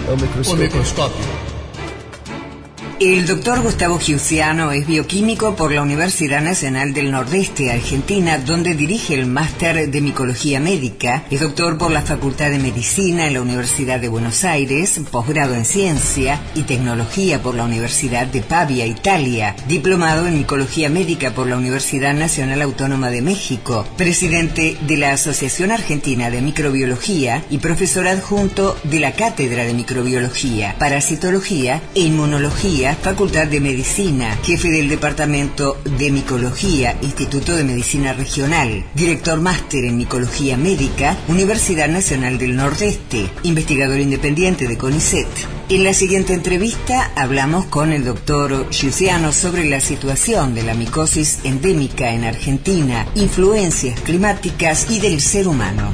o microscopio. El doctor Gustavo Giussiano es bioquímico por la Universidad Nacional del Nordeste, Argentina, donde dirige el máster de micología médica. Es doctor por la Facultad de Medicina en la Universidad de Buenos Aires, posgrado en Ciencia y Tecnología por la Universidad de Pavia, Italia, diplomado en micología médica por la Universidad Nacional Autónoma de México, presidente de la Asociación Argentina de Microbiología y profesor adjunto de la Cátedra de Microbiología, Parasitología e Inmunología, Facultad de Medicina, jefe del Departamento de Micología, Instituto de Medicina Regional, director máster en Micología Médica, Universidad Nacional del Nordeste, investigador independiente de CONICET. En la siguiente entrevista hablamos con el doctor Giussiano sobre la situación de la micosis endémica en Argentina, influencias climáticas y del ser humano.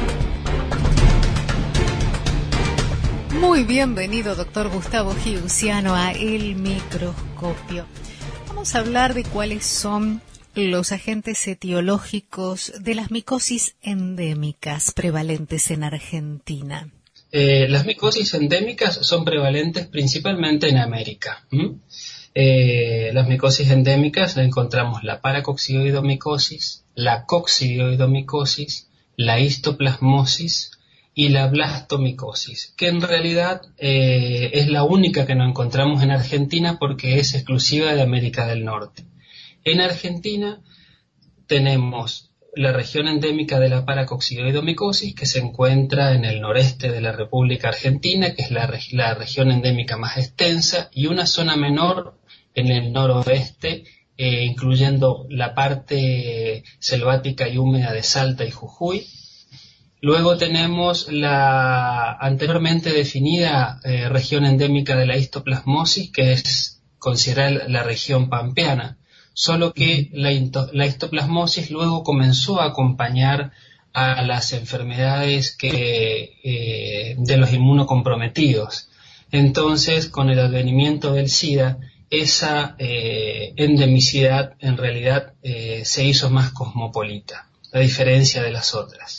Muy bienvenido, doctor Gustavo Giussiano, a El Microscopio. Vamos a hablar de cuáles son los agentes etiológicos de las micosis endémicas prevalentes en Argentina. Las micosis endémicas son prevalentes principalmente en América. Las micosis endémicas encontramos la paracoccidioidomicosis, la coccidioidomicosis, la histoplasmosis y la blastomicosis, que en realidad es la única que no encontramos en Argentina porque es exclusiva de América del Norte. En Argentina tenemos la región endémica de la paracoccidioidomicosis, que se encuentra en el noreste de la República Argentina, que es la región endémica más extensa, y una zona menor en el noroeste, incluyendo la parte selvática y húmeda de Salta y Jujuy. Luego tenemos la anteriormente definida región endémica de la histoplasmosis, que es considerada la región pampeana, solo que la histoplasmosis luego comenzó a acompañar a las enfermedades de los inmunocomprometidos. Entonces, con el advenimiento del SIDA, esa endemicidad en realidad se hizo más cosmopolita, a diferencia de las otras.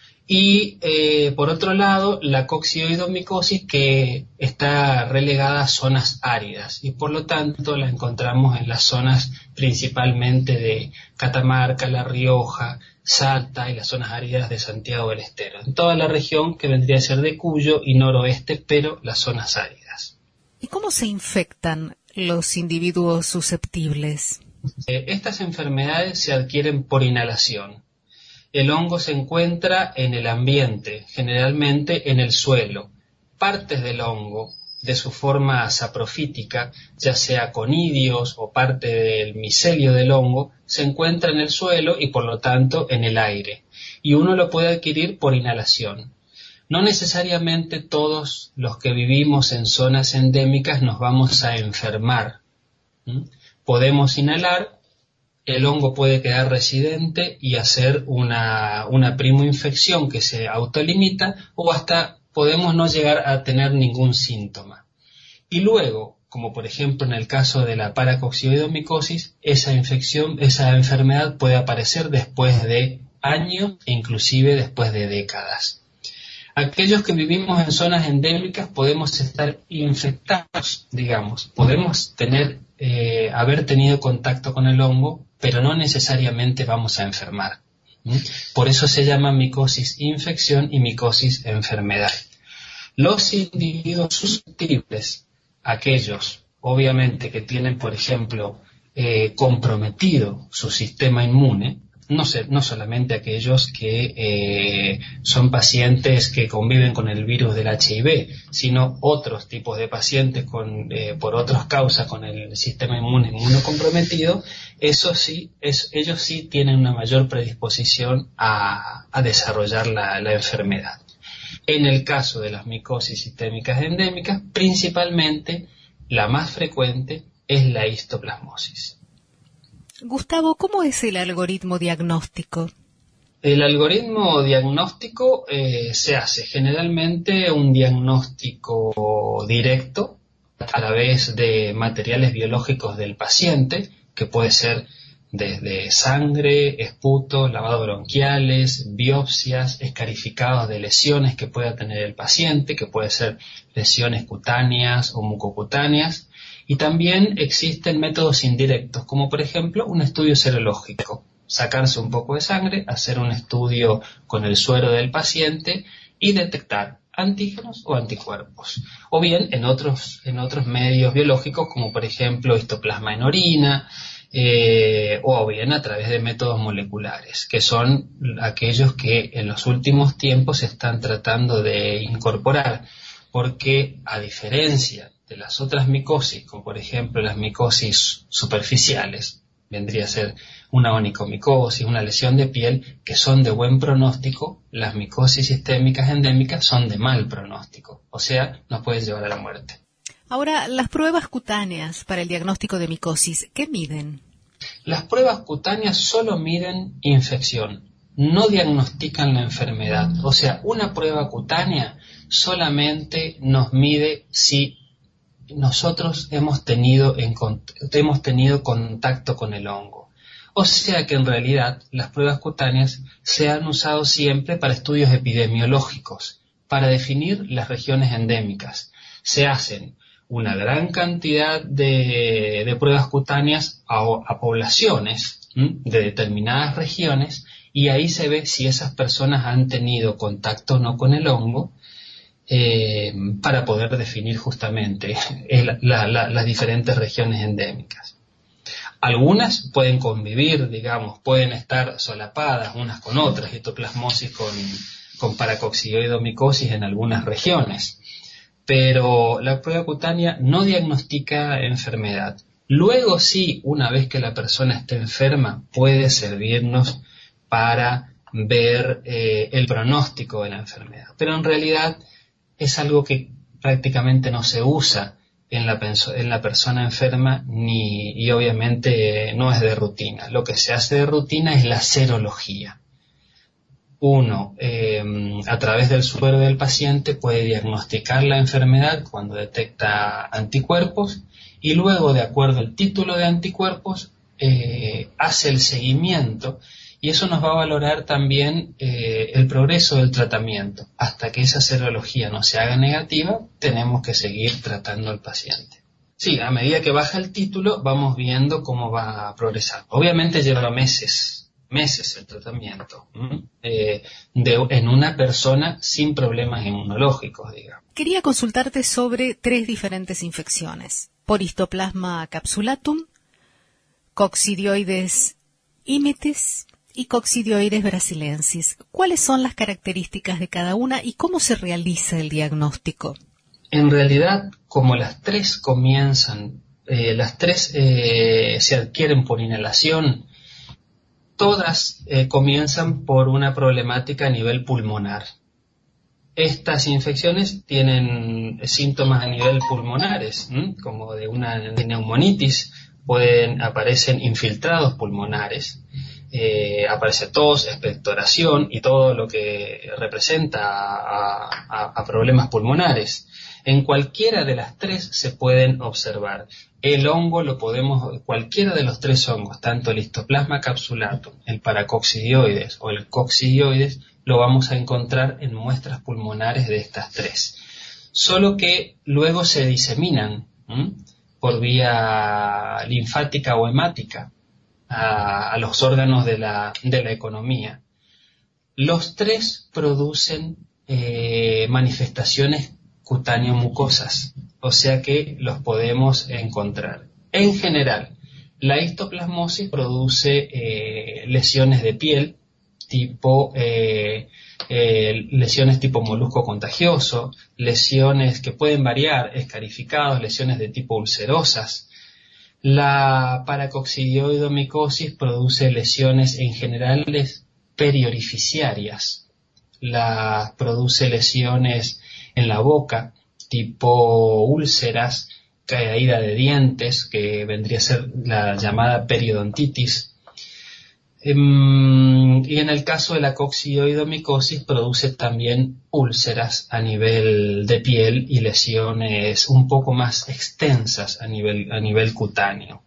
Y por otro lado, la coccidioidomicosis, que está relegada a zonas áridas y por lo tanto la encontramos en las zonas principalmente de Catamarca, La Rioja, Salta y las zonas áridas de Santiago del Estero. En toda la región que vendría a ser de Cuyo y noroeste, pero las zonas áridas. ¿Y cómo se infectan los individuos susceptibles? Estas enfermedades se adquieren por inhalación. El hongo se encuentra en el ambiente, generalmente en el suelo. Partes del hongo, de su forma saprofítica, ya sea conidios o parte del micelio del hongo, se encuentra en el suelo y por lo tanto en el aire. Y uno lo puede adquirir por inhalación. No necesariamente todos los que vivimos en zonas endémicas nos vamos a enfermar. Podemos inhalar. El hongo puede quedar residente y hacer una primoinfección que se autolimita, o hasta podemos no llegar a tener ningún síntoma. Y luego, como por ejemplo en el caso de la paracoccidioidomicosis, esa enfermedad puede aparecer después de años e inclusive después de décadas. Aquellos que vivimos en zonas endémicas podemos estar infectados, digamos, podemos haber tenido contacto con el hongo, pero no necesariamente vamos a enfermar. Por eso se llama micosis infección y micosis enfermedad. Los individuos susceptibles, aquellos obviamente que tienen, por ejemplo, comprometido su sistema inmune, no solamente aquellos que son pacientes que conviven con el virus del HIV, sino otros tipos de pacientes por otras causas con el sistema inmunocomprometido, ellos sí tienen una mayor predisposición a desarrollar la enfermedad. En el caso de las micosis sistémicas endémicas, principalmente la más frecuente es la histoplasmosis. Gustavo, ¿cómo es el algoritmo diagnóstico? El algoritmo diagnóstico se hace generalmente un diagnóstico directo a través de materiales biológicos del paciente, que puede ser desde sangre, esputo, lavado bronquiales, biopsias, escarificados de lesiones que pueda tener el paciente, que puede ser lesiones cutáneas o mucocutáneas, y también existen métodos indirectos, como por ejemplo un estudio serológico, sacarse un poco de sangre, hacer un estudio con el suero del paciente y detectar antígenos o anticuerpos, o bien en otros medios biológicos, como por ejemplo histoplasma en orina, o bien a través de métodos moleculares, que son aquellos que en los últimos tiempos se están tratando de incorporar, porque a diferencia de las otras micosis, como por ejemplo las micosis superficiales, vendría a ser una onicomicosis, una lesión de piel, que son de buen pronóstico, las micosis sistémicas endémicas son de mal pronóstico, o sea, nos pueden llevar a la muerte. Ahora, las pruebas cutáneas para el diagnóstico de micosis, ¿qué miden? Las pruebas cutáneas solo miden infección, no diagnostican la enfermedad. O sea, una prueba cutánea solamente nos mide si nosotros hemos tenido contacto con el hongo. O sea que en realidad las pruebas cutáneas se han usado siempre para estudios epidemiológicos, para definir las regiones endémicas. Se hacen una gran cantidad de pruebas cutáneas a poblaciones de determinadas regiones, y ahí se ve si esas personas han tenido contacto o no con el hongo, para poder definir justamente las diferentes regiones endémicas. Algunas pueden convivir, digamos, pueden estar solapadas unas con otras, histoplasmosis con paracoccidioidomicosis en algunas regiones. Pero la prueba cutánea no diagnostica enfermedad. Luego sí, una vez que la persona esté enferma, puede servirnos para ver el pronóstico de la enfermedad. Pero en realidad es algo que prácticamente no se usa en la persona enferma y obviamente no es de rutina. Lo que se hace de rutina es la serología. Uno, a través del suero del paciente puede diagnosticar la enfermedad cuando detecta anticuerpos, y luego, de acuerdo al título de anticuerpos, hace el seguimiento, y eso nos va a valorar también el progreso del tratamiento. Hasta que esa serología no se haga negativa, tenemos que seguir tratando al paciente. Sí, a medida que baja el título, vamos viendo cómo va a progresar. Obviamente lleva meses el tratamiento en una persona sin problemas inmunológicos, digamos. Quería consultarte sobre 3 diferentes infecciones: por Histoplasma capsulatum, Coccidioides immitis y Coccidioides brasiliensis. ¿Cuáles son las características de cada una y cómo se realiza el diagnóstico? En realidad, como las tres comienzan, se adquieren por inhalación, todas comienzan por una problemática a nivel pulmonar. Estas infecciones tienen síntomas a nivel pulmonares, como de una neumonitis, aparecen infiltrados pulmonares, aparece tos, expectoración y todo lo que representa a problemas pulmonares. En cualquiera de las tres se pueden observar. El hongo cualquiera de los 3 hongos, tanto el Histoplasma capsulatum, el Paracoccidioides o el Coccidioides, lo vamos a encontrar en muestras pulmonares de estas 3. Solo que luego se diseminan por vía linfática o hemática a los órganos de la economía. Los 3 producen manifestaciones cutáneo-mucosas, o sea que los podemos encontrar. En general, la histoplasmosis produce lesiones de piel, lesiones tipo molusco contagioso, lesiones que pueden variar, escarificados, lesiones de tipo ulcerosas. La paracoccidioidomicosis produce lesiones en general periorificiarias. Produce lesiones en la boca, tipo úlceras, caída de dientes, que vendría a ser la llamada periodontitis. Y en el caso de la coccidioidomicosis produce también úlceras a nivel de piel y lesiones un poco más extensas a nivel cutáneo.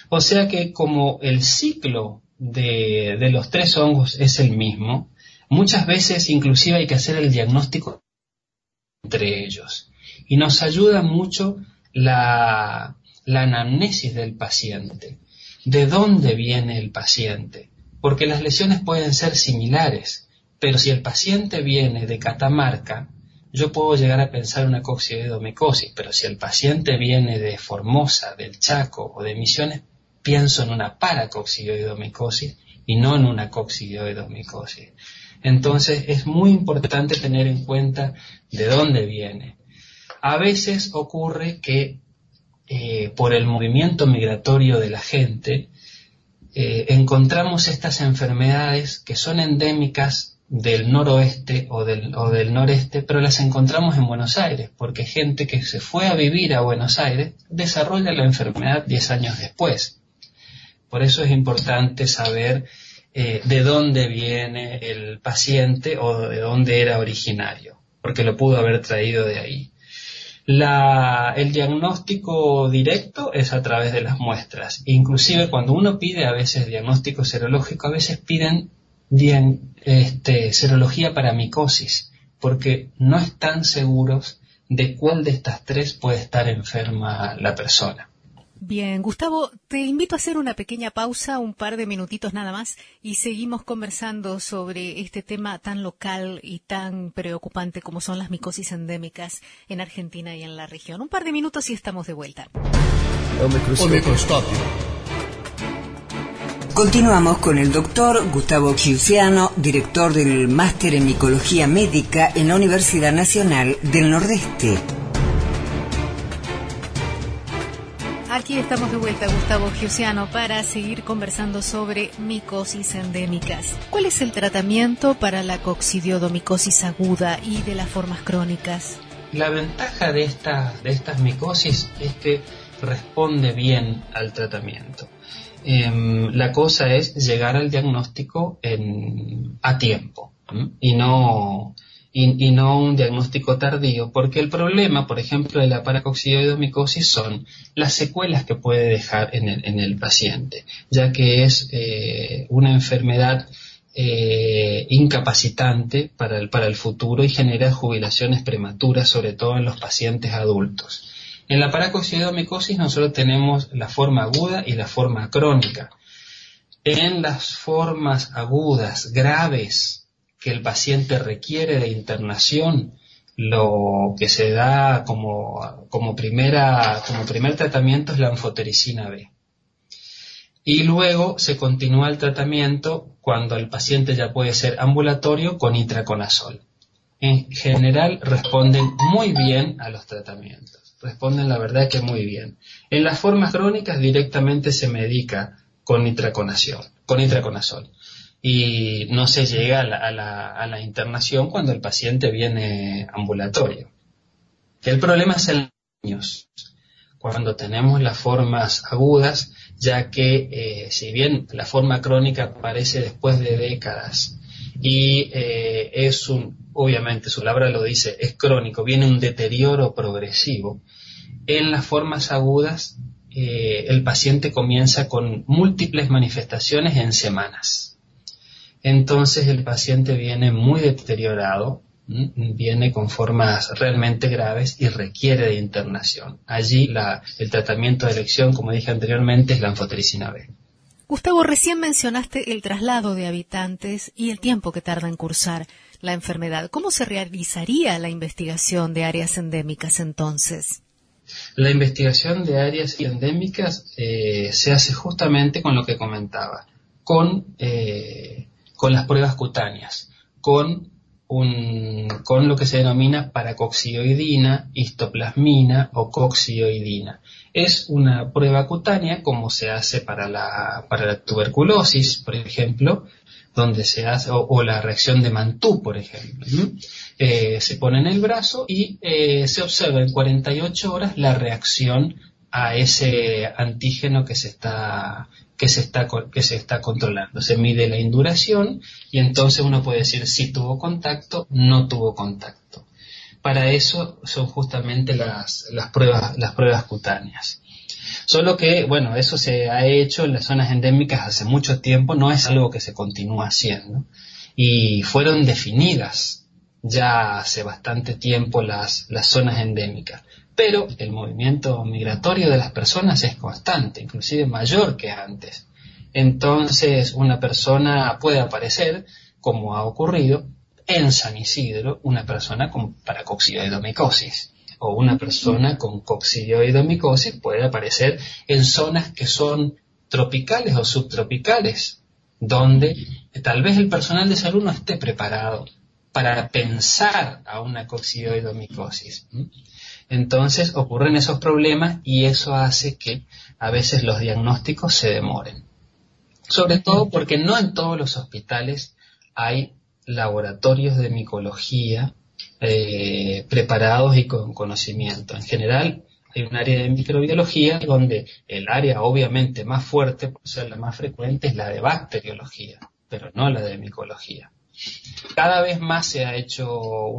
O sea que como el ciclo de los 3 hongos es el mismo, muchas veces inclusive hay que hacer el diagnóstico entre ellos. Y nos ayuda mucho la anamnesis del paciente. ¿De dónde viene el paciente? Porque las lesiones pueden ser similares, pero si el paciente viene de Catamarca, yo puedo llegar a pensar una coccidioidomicosis, pero si el paciente viene de Formosa, del Chaco o de Misiones, pienso en una paracoccidioidomicosis y no en una coccidioidomicosis. Entonces es muy importante tener en cuenta de dónde viene. A veces ocurre que por el movimiento migratorio de la gente encontramos estas enfermedades que son endémicas del noroeste o del noreste, pero las encontramos en Buenos Aires, porque gente que se fue a vivir a Buenos Aires desarrolla la enfermedad 10 años después. Por eso es importante saber de dónde viene el paciente o de dónde era originario, porque lo pudo haber traído de ahí. El diagnóstico directo es a través de las muestras. Inclusive cuando uno pide a veces diagnóstico serológico, a veces piden serología para micosis, porque no están seguros de cuál de estas 3 puede estar enferma la persona. Bien, Gustavo, te invito a hacer una pequeña pausa, un par de minutitos nada más, y seguimos conversando sobre este tema tan local y tan preocupante como son las micosis endémicas en Argentina y en la región. Un par de minutos y estamos de vuelta. Microscopio. Continuamos con el doctor Gustavo Chiusiano, director del Máster en Micología Médica en la Universidad Nacional del Nordeste. Aquí estamos de vuelta, Gustavo Chiusiano, para seguir conversando sobre micosis endémicas. ¿Cuál es el tratamiento para la coccidioidomicosis aguda y de las formas crónicas? La ventaja de estas micosis es que responde bien al tratamiento. La cosa es llegar al diagnóstico a tiempo y no un diagnóstico tardío, porque el problema, por ejemplo, de la paracoccidioidomicosis son las secuelas que puede dejar en el paciente, ya que es una enfermedad incapacitante para el futuro y genera jubilaciones prematuras, sobre todo en los pacientes adultos. En la paracoccidioidomicosis nosotros tenemos la forma aguda y la forma crónica. En las formas agudas graves que el paciente requiere de internación, lo que se da como primer tratamiento es la anfotericina B. Y luego se continúa el tratamiento cuando el paciente ya puede ser ambulatorio con itraconazol. En general responden muy bien a los tratamientos, responden la verdad que muy bien. En las formas crónicas directamente se medica con itraconazol. Y no se llega a la internación cuando el paciente viene ambulatorio. El problema es en los niños, cuando tenemos las formas agudas, ya que si bien la forma crónica aparece después de décadas y obviamente su palabra lo dice, es crónico, viene un deterioro progresivo, en las formas agudas el paciente comienza con múltiples manifestaciones en semanas. Entonces el paciente viene muy deteriorado, viene con formas realmente graves y requiere de internación. Allí el tratamiento de elección, como dije anteriormente, es la anfotericina B. Gustavo, recién mencionaste el traslado de habitantes y el tiempo que tarda en cursar la enfermedad. ¿Cómo se realizaría la investigación de áreas endémicas entonces? La investigación de áreas endémicas se hace justamente con lo que comentaba, con las pruebas cutáneas, con lo que se denomina paracoccidioidina, histoplasmina o coccidioidina. Es una prueba cutánea como se hace para la tuberculosis, por ejemplo, donde se hace, o la reacción de Mantoux, por ejemplo. Se pone en el brazo y se observa en 48 horas la reacción a ese antígeno que se está controlando. Se mide la induración y entonces uno puede decir si tuvo contacto, no tuvo contacto. Para eso son justamente las pruebas cutáneas. Solo que, bueno, eso se ha hecho en las zonas endémicas hace mucho tiempo, no es algo que se continúa haciendo. Y fueron definidas ya hace bastante tiempo las zonas endémicas. Pero el movimiento migratorio de las personas es constante, inclusive mayor que antes. Entonces, una persona puede aparecer, como ha ocurrido, en San Isidro, una persona con paracoccidioidomicosis. O una persona con coccidioidomicosis puede aparecer en zonas que son tropicales o subtropicales, donde tal vez el personal de salud no esté preparado para pensar a una coccidioidomicosis. Entonces ocurren esos problemas y eso hace que a veces los diagnósticos se demoren. Sobre todo porque no en todos los hospitales hay laboratorios de micología preparados y con conocimiento. En general hay un área de microbiología donde el área obviamente más fuerte, por ser la más frecuente, es la de bacteriología, pero no la de micología. Cada vez más se ha hecho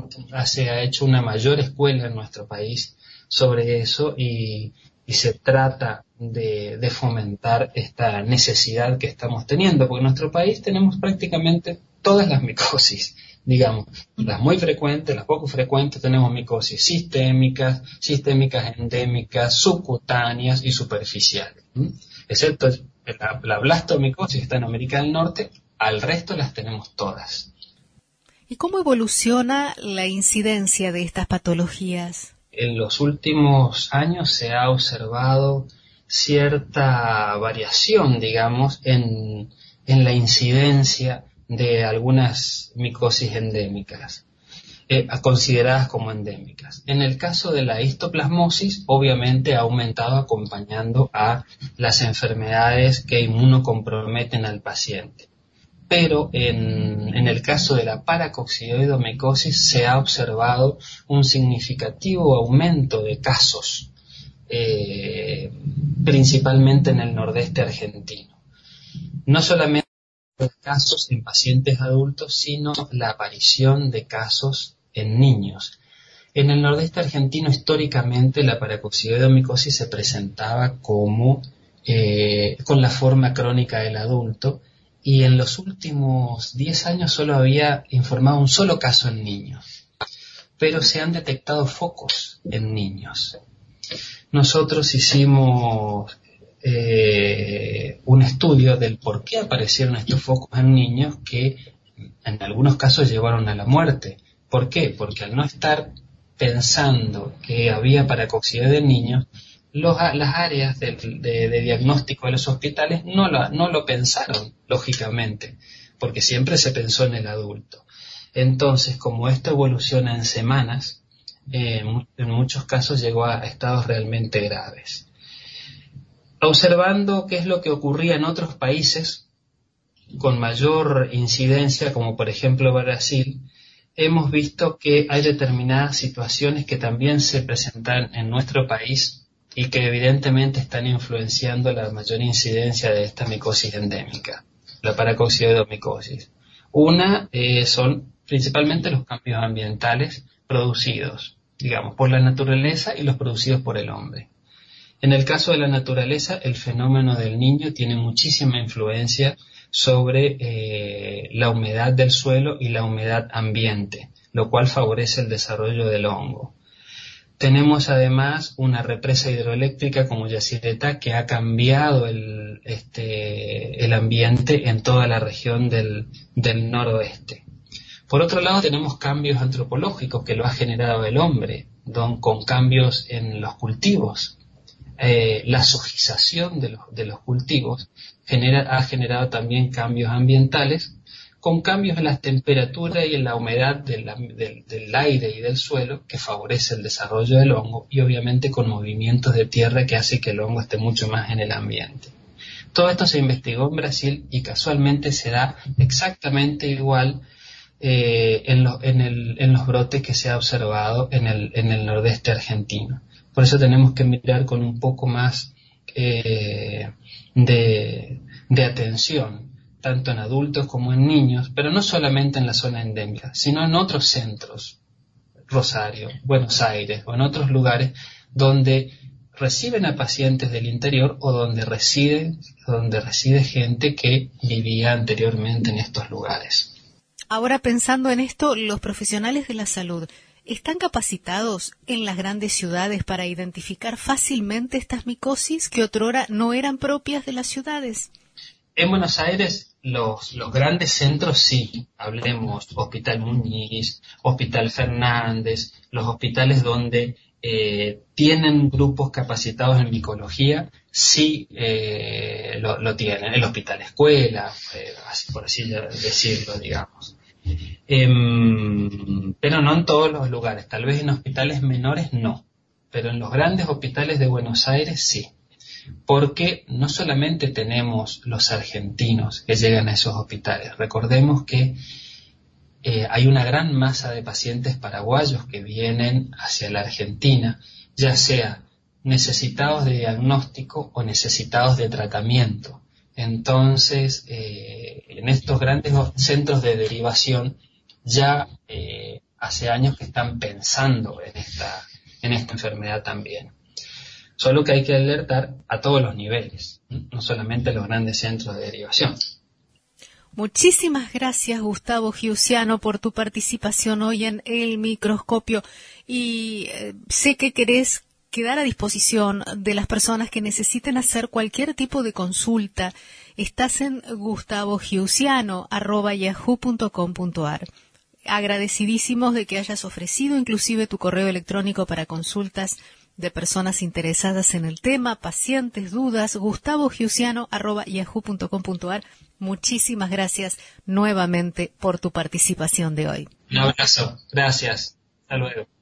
una mayor escuela en nuestro país sobre eso y se trata de fomentar esta necesidad que estamos teniendo, porque en nuestro país tenemos prácticamente todas las micosis, digamos, las muy frecuentes, las poco frecuentes, tenemos micosis sistémicas, endémicas, subcutáneas y superficiales, excepto la blastomicosis que está en América del Norte, al resto las tenemos todas. ¿Y cómo evoluciona la incidencia de estas patologías? En los últimos años se ha observado cierta variación, digamos, en la incidencia de algunas micosis endémicas, consideradas como endémicas. En el caso de la histoplasmosis, obviamente ha aumentado acompañando a las enfermedades que inmunocomprometen al paciente. Pero en el caso de la paracoccidioidomicosis se ha observado un significativo aumento de casos, principalmente en el nordeste argentino. No solamente casos en pacientes adultos, sino la aparición de casos en niños. En el nordeste argentino, históricamente, la paracoccidioidomicosis se presentaba como con la forma crónica del adulto, y en los últimos 10 años solo había informado un solo caso en niños, pero se han detectado focos en niños. Nosotros hicimos un estudio del por qué aparecieron estos focos en niños que en algunos casos llevaron a la muerte. ¿Por qué? Porque al no estar pensando que había paracoccidioides en niños, las áreas de diagnóstico de los hospitales no lo pensaron, lógicamente, porque siempre se pensó en el adulto. Entonces, como esto evoluciona en semanas, en muchos casos llegó a estados realmente graves. Observando qué es lo que ocurría en otros países con mayor incidencia, como por ejemplo Brasil, hemos visto que hay determinadas situaciones que también se presentan en nuestro país y que evidentemente están influenciando la mayor incidencia de esta micosis endémica, la paracoccidioidomicosis. Una son principalmente los cambios ambientales producidos, digamos, por la naturaleza y los producidos por el hombre. En el caso de la naturaleza, el fenómeno del Niño tiene muchísima influencia sobre la humedad del suelo y la humedad ambiente, lo cual favorece el desarrollo del hongo. Tenemos además una represa hidroeléctrica como Yacyretá que ha cambiado el ambiente en toda la región del noroeste. Por otro lado, tenemos cambios antropológicos que lo ha generado el hombre, con cambios en los cultivos. La sojización de los cultivos ha generado también cambios ambientales, con cambios en las temperaturas y en la humedad del aire y del suelo que favorece el desarrollo del hongo y obviamente con movimientos de tierra que hace que el hongo esté mucho más en el ambiente. Todo esto se investigó en Brasil y casualmente se da exactamente igual en los brotes que se ha observado en el nordeste argentino. Por eso tenemos que mirar con un poco más de atención, tanto en adultos como en niños, pero no solamente en la zona endémica, sino en otros centros, Rosario, Buenos Aires o en otros lugares donde reciben a pacientes del interior o donde reside gente que vivía anteriormente en estos lugares. Ahora, pensando en esto, los profesionales de la salud, ¿están capacitados en las grandes ciudades para identificar fácilmente estas micosis que otrora no eran propias de las ciudades? En Buenos Aires, los grandes centros sí, hablemos Hospital Muñiz, Hospital Fernández, los hospitales donde tienen grupos capacitados en micología, sí lo tienen, el Hospital Escuela, por así decirlo, digamos. Pero no en todos los lugares, tal vez en hospitales menores no, pero en los grandes hospitales de Buenos Aires sí, porque no solamente tenemos los argentinos que llegan a esos hospitales, recordemos que hay una gran masa de pacientes paraguayos que vienen hacia la Argentina, ya sea necesitados de diagnóstico o necesitados de tratamiento. Entonces, en estos grandes centros de derivación ya hace años que están pensando en esta enfermedad también. Solo que hay que alertar a todos los niveles, no solamente a los grandes centros de derivación. Muchísimas gracias, Gustavo Giussiano, por tu participación hoy en El Microscopio. Y sé que querés quedar a disposición de las personas que necesiten hacer cualquier tipo de consulta. Estás en gustavogiussiano@yahoo.com.ar. Agradecidísimos de que hayas ofrecido inclusive tu correo electrónico para consultas de personas interesadas en el tema, pacientes, dudas, gustavogiussiano@yahoo.com.ar. Muchísimas gracias nuevamente por tu participación de hoy. Un abrazo. Gracias. Hasta luego.